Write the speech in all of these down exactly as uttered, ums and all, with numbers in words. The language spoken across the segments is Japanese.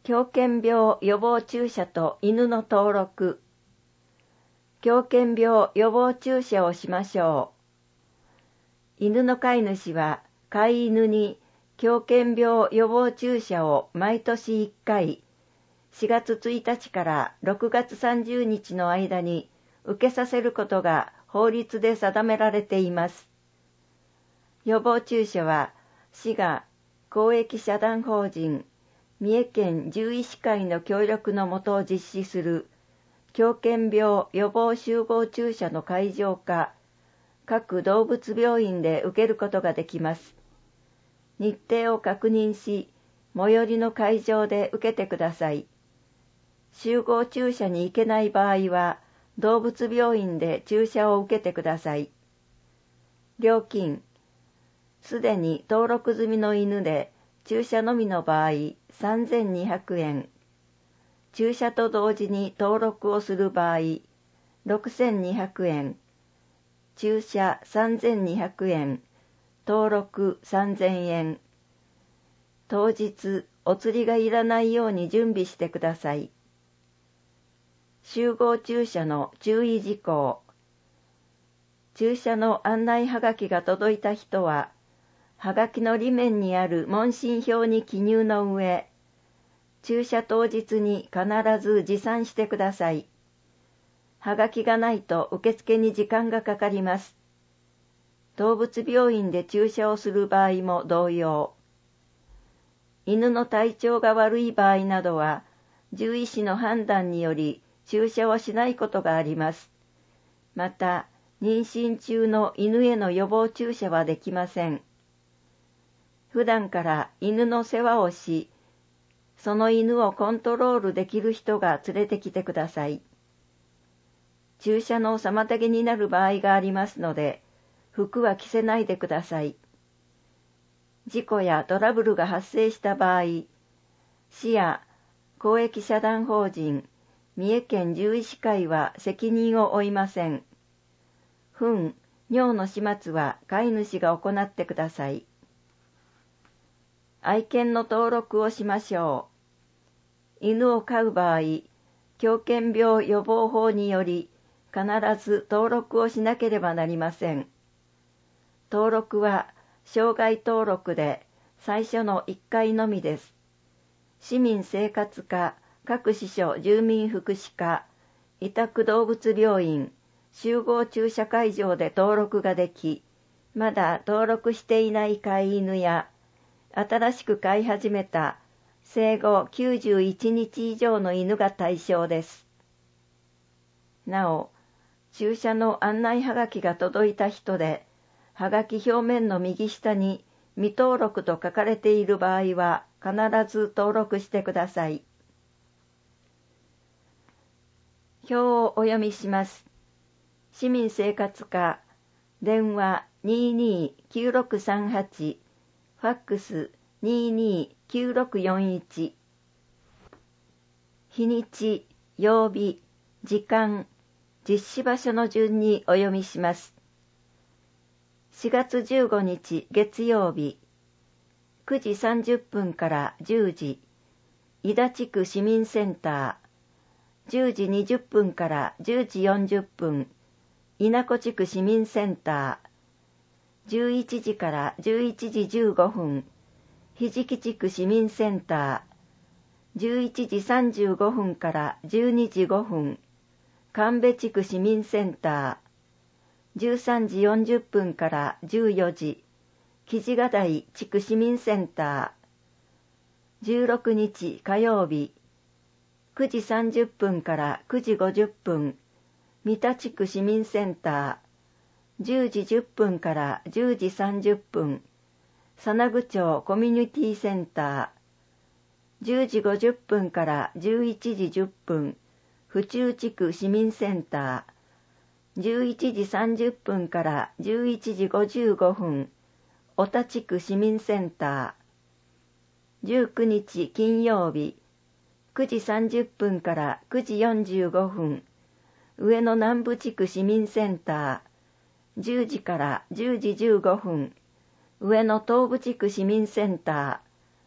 狂犬病予防注射と犬の登録。狂犬病予防注射をしましょう。犬の飼い主は飼い犬に狂犬病予防注射を毎年いっかい、しがつついたちからろくがつさんじゅうにちの間に受けさせることが法律で定められています。予防注射は市が公益社団法人三重県獣医師会の協力のもと実施する狂犬病予防集合注射の会場か各動物病院で受けることができます。日程を確認し、最寄りの会場で受けてください。集合注射に行けない場合は、動物病院で注射を受けてください。料金、すでに登録済みの犬で注射のみの場合さんぜんにひゃくえん、注射と同時に登録をする場合ろくせんにひゃくえん、注射さんぜんにひゃくえん、登録さんぜんえん。当日お釣りがいらないように準備してください。集合注射の注意事項。注射の案内はがきが届いた人は、はがきの裏面にある問診票に記入の上、注射当日に必ず持参してください。はがきがないと受付に時間がかかります。動物病院で注射をする場合も同様。犬の体調が悪い場合などは、獣医師の判断により注射をしないことがあります。また、妊娠中の犬への予防注射はできません。普段から犬の世話をし、その犬をコントロールできる人が連れてきてください。注射の妨げになる場合がありますので、服は着せないでください。事故やトラブルが発生した場合、市や公益社団法人三重県獣医師会は責任を負いません。糞、尿の始末は飼い主が行ってください。愛犬の登録をしましょう。犬を飼う場合、狂犬病予防法により必ず登録をしなければなりません。登録は障害登録で最初のいっかいのみです。市民生活課、各支所住民福祉課、委託動物病院、集合注射会場で登録ができ、まだ登録していない飼い犬や、新しく飼い始めた生後きゅうじゅういちにち以上の犬が対象です。なお、注射の案内はがきが届いた人で、はがき表面の右下に未登録と書かれている場合は必ず登録してください。表をお読みします。市民生活課、電話 にーにーきゅうろくさんはち、ファックス にーにーきゅうろくよんいち。日にち、曜日、時間、実施場所の順にお読みします。しがつじゅうごにち月曜日、くじさんじゅっぷんからじゅうじ、井田地区市民センター、じゅうじにじゅっぷんからじゅうじよんじゅっぷん、稲子地区市民センター、じゅういちじからじゅういちじじゅうごふん、ひじき地区市民センター、じゅういちじさんじゅうごふんからじゅうにじごふん、神戸地区市民センター、じゅうさんじよんじゅっぷんからじゅうよじ、木地ヶ台地区市民センター、じゅうろくにち火曜日、くじさんじゅっぷんからくじごじゅっぷん、三田地区市民センター、じゅうじじゅっぷんからじゅうじさんじゅっぷん、佐那具町コミュニティセンター、じゅうじごじゅっぷんからじゅういちじじゅっぷん、府中地区市民センター、じゅういちじさんじゅっぷんからじゅういちじごじゅうごふん、小田地区市民センター、じゅうくにち金曜日、くじさんじゅっぷんからくじよんじゅうごふん、上野南部地区市民センター、じゅうじからじゅうじじゅうごふん、上野東部地区市民センタ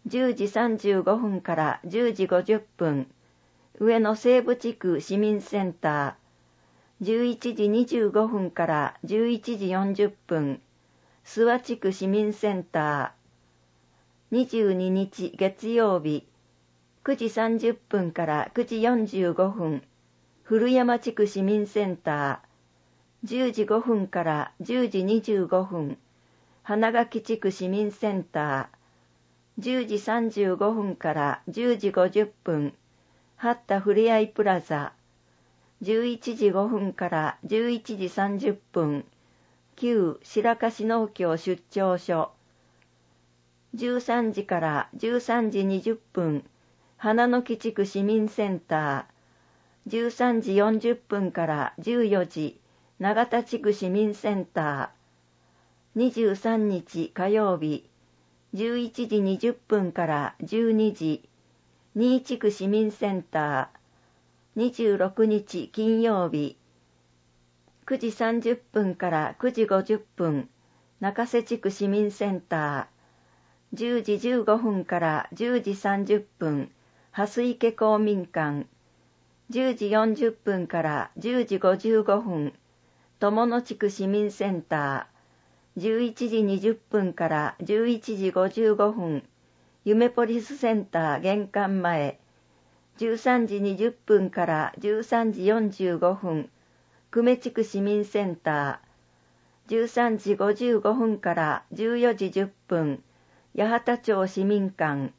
じゅうじさんじゅうごふんからじゅうじごじゅっぷん、上野西部地区市民センター、じゅういちじにじゅうごふんからじゅういちじよんじゅっぷん、諏訪地区市民センター、にじゅうににち月曜日、くじさんじゅっぷんからくじよんじゅうごふん、古山地区市民センター、じゅうじごふんからじゅうじにじゅうごふん、花垣地区市民センター、じゅうじさんじゅうごふんからじゅうじごじゅっぷん、八田ふれあいプラザ、じゅういちじごふんからじゅういちじさんじゅっぷん、旧白樫農協出張所、じゅうさんじからじゅうさんじにじゅっぷん、花の木地区市民センター、じゅうさんじよんじゅっぷんからじゅうよじ、長田地区市民センター、にじゅうさんにち火曜日、じゅういちじにじゅっぷんからじゅうにじ、新地区市民センター、にじゅうろくにち金曜日、くじさんじゅっぷんからくじごじゅっぷん、中瀬地区市民センター、じゅうじじゅうごふんからじゅうじさんじゅっぷん、蓮池公民館、じゅうじよんじゅっぷんからじゅうじごじゅうごふん、友野地区市民センター、じゅういちじにじゅっぷんからじゅういちじごじゅうごふん、夢ポリスセンター玄関前、じゅうさんじにじゅっぷんからじゅうさんじよんじゅうごふん、久米地区市民センター、じゅうさんじごじゅうごふんからじゅうよじじゅっぷん、八幡町市民館、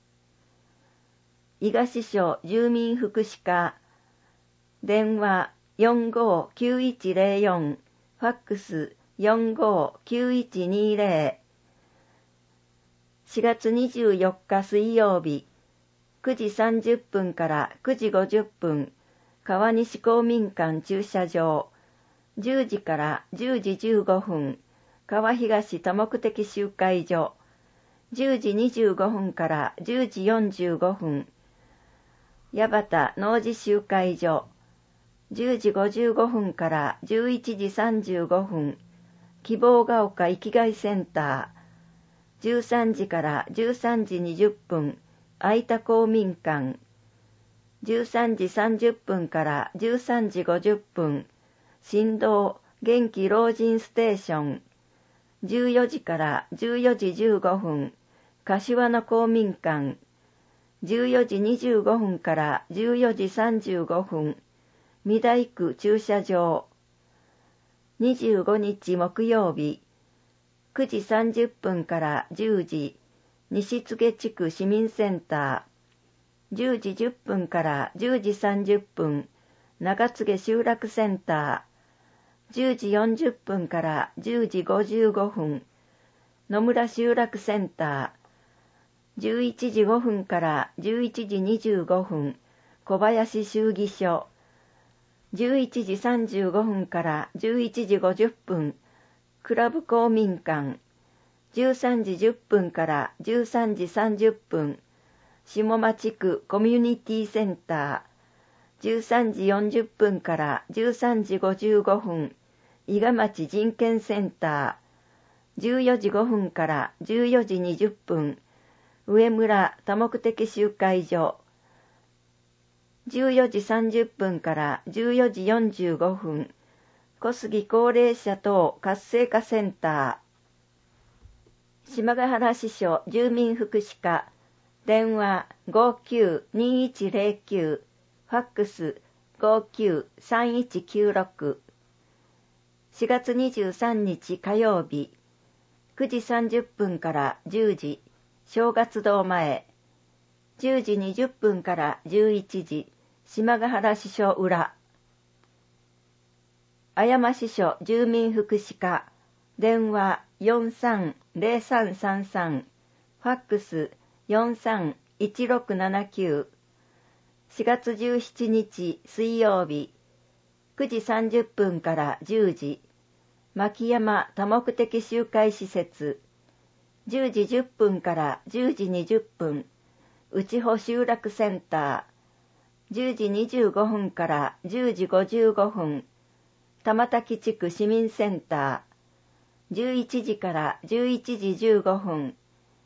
伊賀支所住民福祉課、電話 よんごーきゅういちゼロよん、ファックス よんごーきゅういちにゼロ、しがつにじゅうよっか水曜日、くじさんじゅっぷんからくじごじゅっぷん、川西公民館駐車場、じゅうじからじゅうじじゅうごふん、川東多目的集会所、じゅうじにじゅうごふんからじゅうじよんじゅうごふん、八幡農事集会所、じゅうじごじゅうごふんからじゅういちじさんじゅうごふん、希望が丘生きがいセンター、じゅうさんじからじゅうさんじにじゅっぷん、愛田公民館、じゅうさんじさんじゅっぷんからじゅうさんじごじゅっぷん、新道元気老人ステーション、じゅうよじからじゅうよじじゅうごふん、柏の公民館、じゅうよじにじゅうごふんからじゅうよじさんじゅうごふん、御台区駐車場、にじゅうごにち木曜日、くじさんじゅっぷんからじゅうじ、西柘地区市民センター、じゅうじじゅっぷんからじゅうじさんじゅっぷん、長柘集落センター、じゅうじよんじゅっぷんからじゅうじごじゅうごふん、野村集落センター、じゅういちじごふんからじゅういちじにじゅうごふん、小林集議所、じゅういちじさんじゅうごふんからじゅういちじごじゅっぷん、クラブ公民館、じゅうさんじじゅっぷんからじゅうさんじさんじゅっぷん、下町区コミュニティセンター、じゅうさんじよんじゅっぷんからじゅうさんじごじゅうごふん、伊賀町人権センター、じゅうよじごふんからじゅうよじにじゅっぷん、上村多目的集会所、じゅうよじさんじゅっぷんからじゅうよじよんじゅうごふん、小杉高齢者等活性化センター、島ヶ原支所住民福祉課、電話 ごきゅうにいちゼロきゅう、ファックス ごきゅうさんいちきゅうろく、しがつにじゅうさんにち火曜日、くじさんじゅっぷんからじゅうじ、正月堂前、じゅうじにじゅっぷんからじゅういちじ、島ヶ原支所裏、綾山支所住民福祉課、電話 よんさんゼロさんさんさん、ファックス よんさんいちろくななきゅう、しがつじゅうしちにち水曜日、くじさんじゅっぷんからじゅうじ、牧山多目的集会施設、じゅうじじゅっぷんからじゅうじにじゅっぷん、内穂集落センター、じゅうじにじゅうごふんからじゅうじごじゅうごふん、玉滝地区市民センター、じゅういちじからじゅういちじじゅうごふん、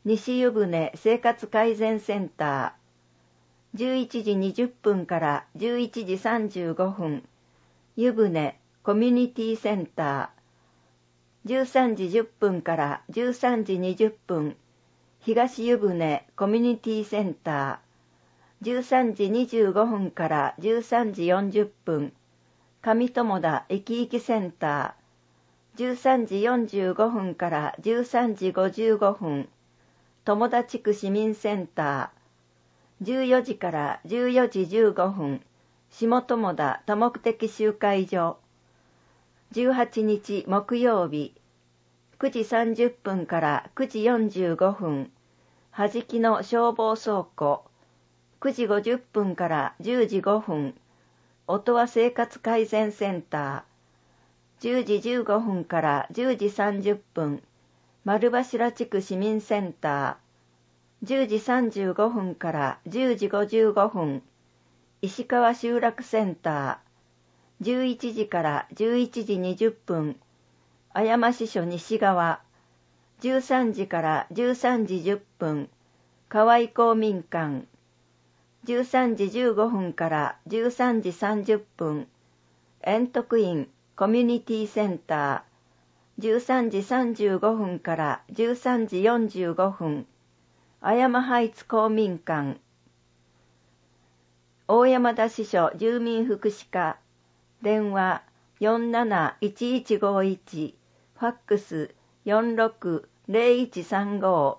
西湯船生活改善センター、じゅういちじにじゅっぷんからじゅういちじさんじゅうごふん、湯船コミュニティセンター、じゅうさんじじゅっぷんからじゅうさんじにじゅっぷん、東湯船コミュニティセンター、じゅうさんじにじゅうごふんからじゅうさんじよんじゅっぷん、上友田駅行きセンター、じゅうさんじよんじゅうごふんからじゅうさんじごじゅうごふん、友田地区市民センター、じゅうよじからじゅうよじじゅうごふん、下友田多目的集会所、じゅうはちにち木曜日、くじさんじゅっぷんからくじよんじゅうごふん、はじきの消防倉庫、くじごじゅっぷんからじゅうじごふん、音羽生活改善センター、じゅうじじゅうごふんからじゅうじさんじゅっぷん、丸柱地区市民センター、じゅうじさんじゅうごふんからじゅうじごじゅうごふん、石川集落センター、じゅういちじからじゅういちじにじゅっぷん、綾山支所西側、じゅうさんじからじゅうさんじじゅっぷん、河合公民館、じゅうさんじじゅうごふんからじゅうさんじさんじゅっぷん、円徳院コミュニティセンター、じゅうさんじさんじゅうごふんからじゅうさんじよんじゅうごふん、綾山ハイツ公民館、大山田支所住民福祉課、電話 よんなないちいちごいち、ファックス よんろくぜろいちさんご、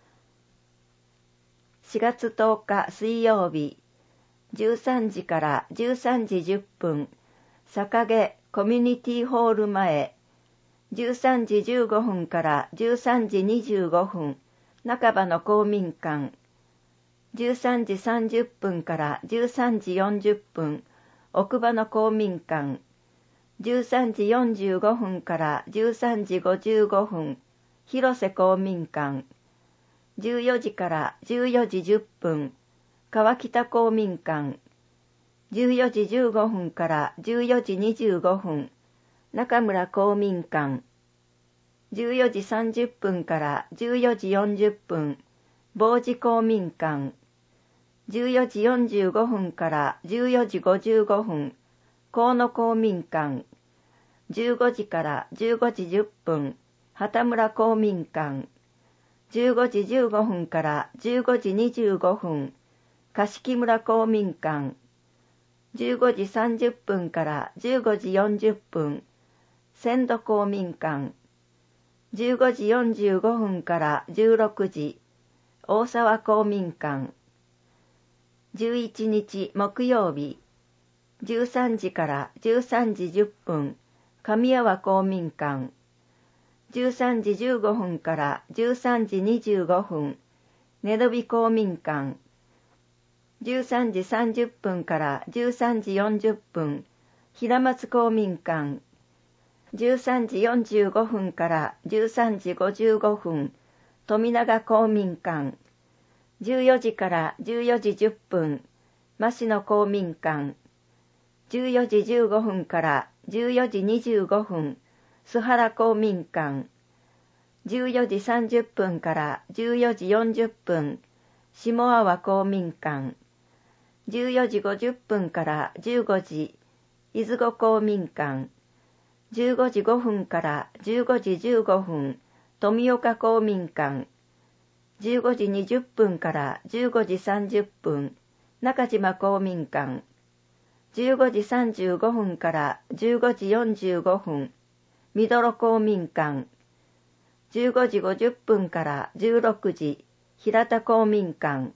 しがつとおか水曜日、じゅうさんじからじゅうさんじじゅっぷん、坂毛コミュニティホール前、じゅうさんじじゅうごふんからじゅうさんじにじゅうごふん、中場の公民館、じゅうさんじさんじゅっぷんからじゅうさんじよんじゅっぷん、奥場の公民館、じゅうさんじよんじゅうごふんからじゅうさんじごじゅうごふん、広瀬公民館、じゅうよじからじゅうよじじゅっぷん、川北公民館、じゅうよじじゅうごふんからじゅうよじにじゅうごふん、中村公民館、じゅうよじさんじゅっぷんからじゅうよじよんじゅっぷん、傍寺公民館、じゅうよじよんじゅうごふんからじゅうよじごじゅうごふん、河野公民館、じゅうごじからじゅうごじじゅっぷん、畑村公民館、じゅうごじじゅうごふんからじゅうごじにじゅうごふん、樫木村公民館、じゅうごじさんじゅっぷんからじゅうごじよんじゅっぷん、千度公民館、じゅうごじよんじゅうごふんからじゅうろくじ、大沢公民館、じゅういちにち木曜日、じゅうさんじからじゅうさんじじゅっぷん、神山公民館、じゅうさんじじゅうごふんからじゅうさんじにじゅうごふん、根戸公民館、じゅうさんじさんじゅっぷんからじゅうさんじよんじゅっぷん、平松公民館、じゅうさんじよんじゅうごふんからじゅうさんじごじゅうごふん、富永公民館、じゅうよじからじゅうよじじゅっぷん、増野公民館、じゅうよじじゅうごふんからじゅうよじにじゅうごふん、須原公民館、じゅうよじさんじゅっぷんからじゅうよじよんじゅっぷん、下阿波公民館、じゅうよじごじゅっぷんからじゅうごじ、伊豆子公民館、じゅうごじごふんからじゅうごじじゅうごふん、富岡公民館、じゅうごじにじゅっぷんからじゅうごじさんじゅっぷん、中島公民館、じゅうごじさんじゅうごふんからじゅうごじよんじゅうごふん、みどろ公民館、じゅうごじごじゅっぷんからじゅうろくじ、平田公民館、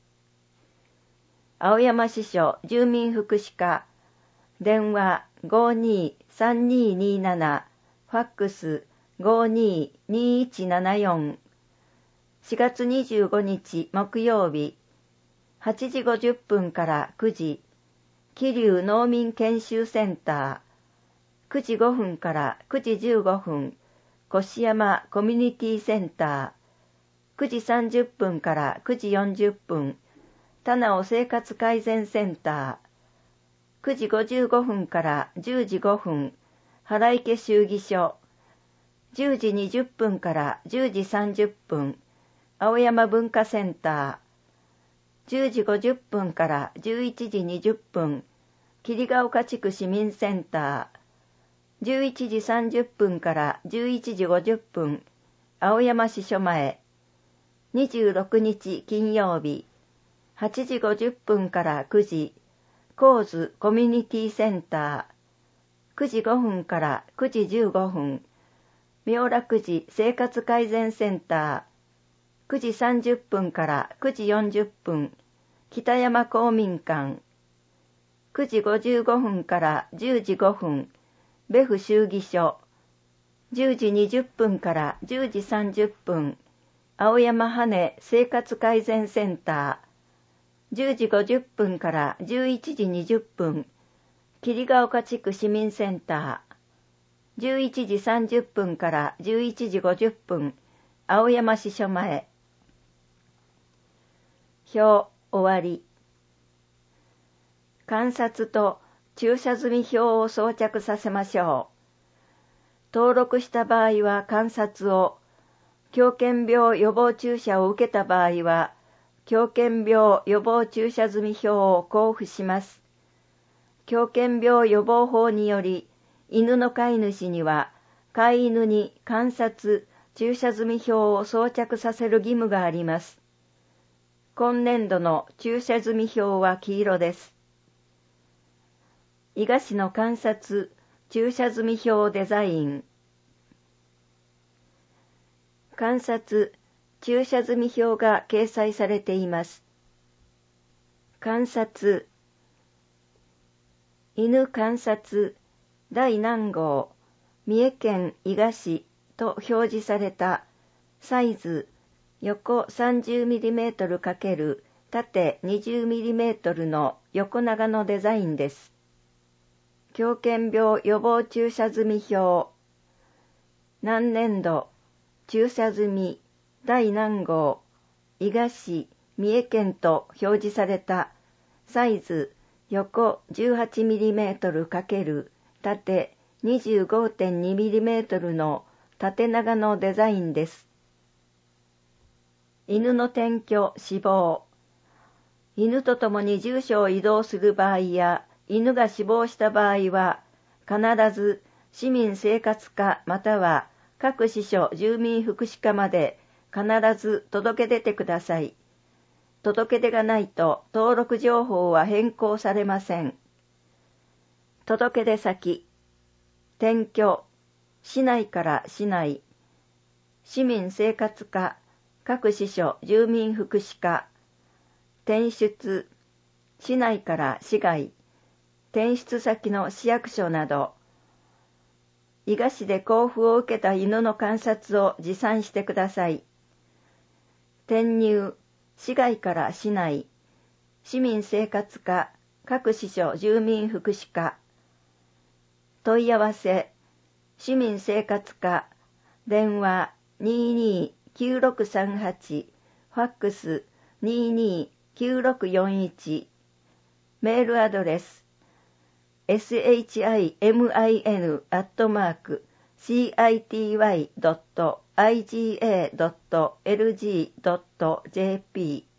青山支所住民福祉課、電話 ごーにーさんにーにーなな、ファックス ごーにーにーいちななよん、しがつにじゅうごにち木曜日、はちじごじゅっぷんからくじ、桐生農民研修センター、くじごふんからくじじゅうごふん、越山コミュニティセンター、くじさんじゅっぷんからくじよんじゅっぷん、棚尾生活改善センター、くじごじゅうごふんからじゅうじごふん、原池衆議所、じゅうじにじゅっぷんからじゅうじさんじゅっぷん、 青山文化センター、じゅうじごじゅっぷんからじゅういちじにじゅっぷん、桐ヶ丘地区市民センター、じゅういちじさんじゅっぷんからじゅういちじごじゅっぷん、青山支所前、にじゅうろくにち金曜日、はちじごじゅっぷんからくじ、高津コミュニティセンター、くじごふんからくじじゅうごふん、妙楽寺生活改善センター、くじさんじゅっぷんからくじよんじゅっぷん、北山公民館、くじごじゅうごふんからじゅうじごふん、別府衆議所、じゅうじにじゅっぷんからじゅうじさんじゅっぷん、青山羽生活改善センター、じゅうじごじゅっぷんからじゅういちじにじゅっぷん、桐ヶ丘地区市民センター、じゅういちじさんじゅっぷんからじゅういちじごじゅっぷん、青山支所前。表終わり。観察と駐車済み表を装着させましょう。登録した場合は観察を、狂犬病予防注射を受けた場合は、狂犬病予防注射済み表を交付します。狂犬病予防法により、犬の飼い主には、飼い犬に観察、注射済み表を装着させる義務があります。今年度の注射済み表は黄色です。伊賀市の観察、注射済み表デザイン。観察、注射済み表が掲載されています。観察、犬観察、第何号、三重県伊賀市と表示されたサイズ、横 さんじゅうミリメートル×縦 にじゅうミリメートル の横長のデザインです。狂犬病予防注射済み表、何年度、注射済み、第何号、伊賀市、三重県と表示されたサイズ、横 じゅうはちミリメートル×縦 にじゅうごてんにミリメートル の縦長のデザインです。犬の転居、死亡。犬と共に住所を移動する場合や、犬が死亡した場合は、必ず市民生活課または各支所住民福祉課まで必ず届け出てください。届け出がないと登録情報は変更されません。届け出先、転居、市内から市内、市民生活課、各支所住民福祉課、転出、市内から市外、転出先の市役所など、伊賀市で交付を受けた犬の観察を持参してください。転入、市外から市内、市民生活課、各支所住民福祉課、問い合わせ、市民生活課、電話 にーにーきゅうろくさんはち、ファックス にーにーきゅうろくよんいち、メールアドレス、シミン アットマーク シーアイティーワイ ドット アイジーエー ドット エルジー ドット ジェーピー